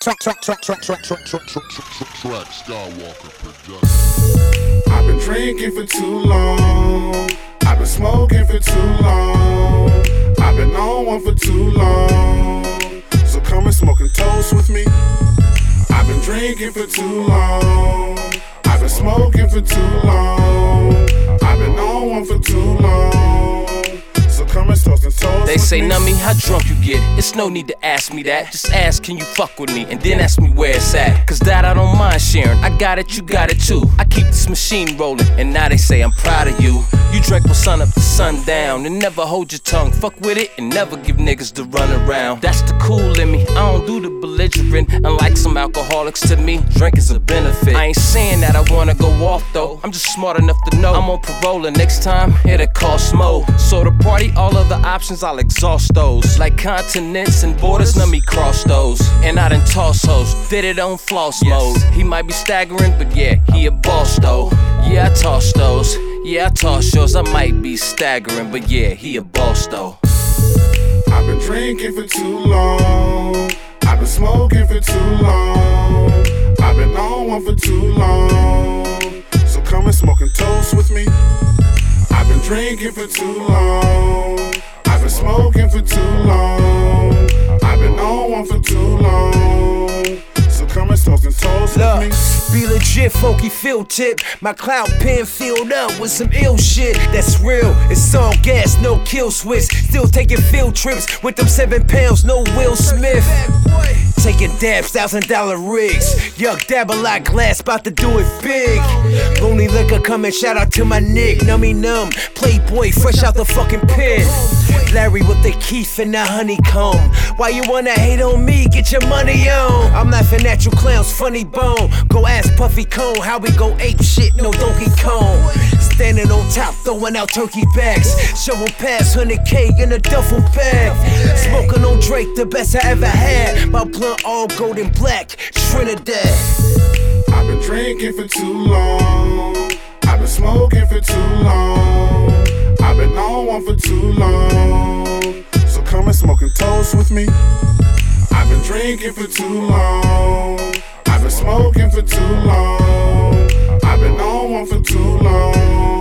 Skywalker production. I've been drinking for too long. I've been smoking for too long. I've been on one for too long. So come and smoke and toast with me. I've been drinking for too long. I've been smoking for too long. I've been on one for too long. So come and toast and toast. They say, Nummy, how drunk you get? It's no need to ask me that. Just ask, can you fuck with me? And then ask me where it's at. Cause that I don't mind sharing. I got it, you got it too. I keep this machine rolling, and now they say I'm proud of you. You drank from sun up to sundown, and never hold your tongue. Fuck with it, and never give niggas the run around. That's the cool in me. I don't do the belligerent. Unlike some alcoholics, to me, drink is a benefit. I ain't saying that I wanna go off though. I'm just smart enough to know I'm on parole, and next time it'll cost more. So to party, all other options, I'll exhaust those. Like continents and borders, let me cross those. And I done toss hoes, did it on floss mode. He might be staggering, but yeah, he a boss though. Yeah, I toss those. Yeah, I toss shows, I might be staggering, but yeah, he a boss though. I've been drinking for too long. I've been smoking for too long. I've been on one for too long. So come and smoke and toast with me. I've been drinking for too long. I've been smoking for too long. I've been on one for too long. So come and toast with me. Be legit, funky field tip. My cloud pen filled up with some ill shit. That's real, it's all gas, no kill switch. Still taking field trips with them 7 pounds, no Will Smith. Taking dabs, $1,000 rigs. Yuck, dab a lot glass, bout to do it big. Lonely liquor coming, shout out to my Nick. Nummy numb, playboy, fresh out the fucking pen. Larry with the Keith and the honeycomb. Why you wanna hate on me? Get your money on. I'm laughing at you clowns, funny bone. Go ask Puffy Cone how we go ape shit, no Donkey Kong. Standing on top, throwing out turkey bags. Shovel pass 100K in a duffel bag. Smoking on Drake, the best I ever had. My blunt all golden black, Trinidad. I've been drinking for too long. I've been smoking for too long. I've been on one for too long. So come and smoke and toast with me. I've been drinking for too long. I've been smoking for too long. I've been on one for too long.